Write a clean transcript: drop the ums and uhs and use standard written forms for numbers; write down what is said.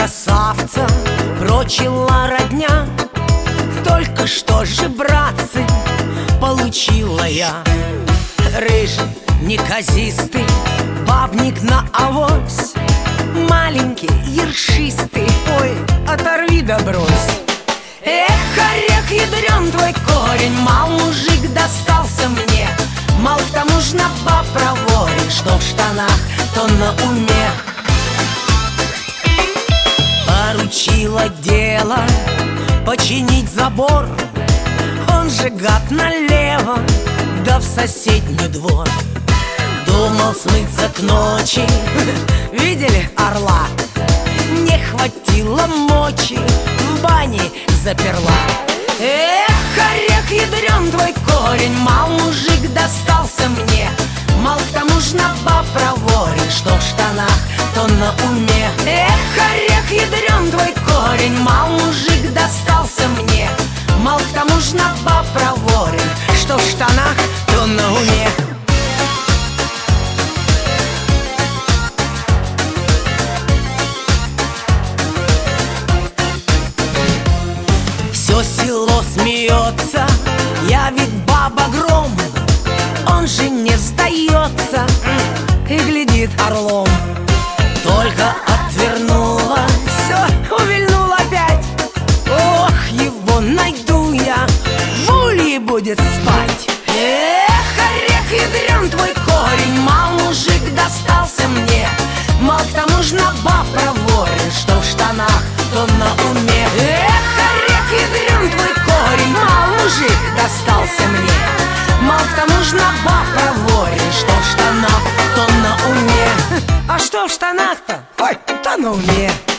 красавца прочила родня. Только что же, братцы, получила я. Рыжий, неказистый, бабник на авось, маленький, ершистый, ой, оторви да брось. Эх, орех ядрен твой корень, мал мужик достался мне. Мал к тому ж на баб проворен, что в штанах, то на уме. Поручила дело починить забор, он же гад налево, да в соседний двор. Думал смыться к ночи, видели орла? Не хватило мочи, в бане заперла. Эх, орех ядрен твой корень, мал мужик достался мне. Мал к тому ж на баб проворен, что в штанах, то на уме. Эх, орех ядрен твой корень, мал мужик достался мне. Мал к тому ж на баб проворен, что в штанах, то на уме. Все село смеется, я ведь баба гром. Он же не сдается и глядит орлом. Только отвернула, все, увильнул опять. Ох, его найду я, в улье будет спать. Эх, орех ядрен твой корень, мал мужик достался мне. Мал к тому ж на баб проворен, что в штанах, то на уме. Эх, орех ядрен твой корень, мал мужик достался мне. Мал к тому ж на баб проворен, что в штанах, то на уме. А что в штанах-то? Ой, то на уме.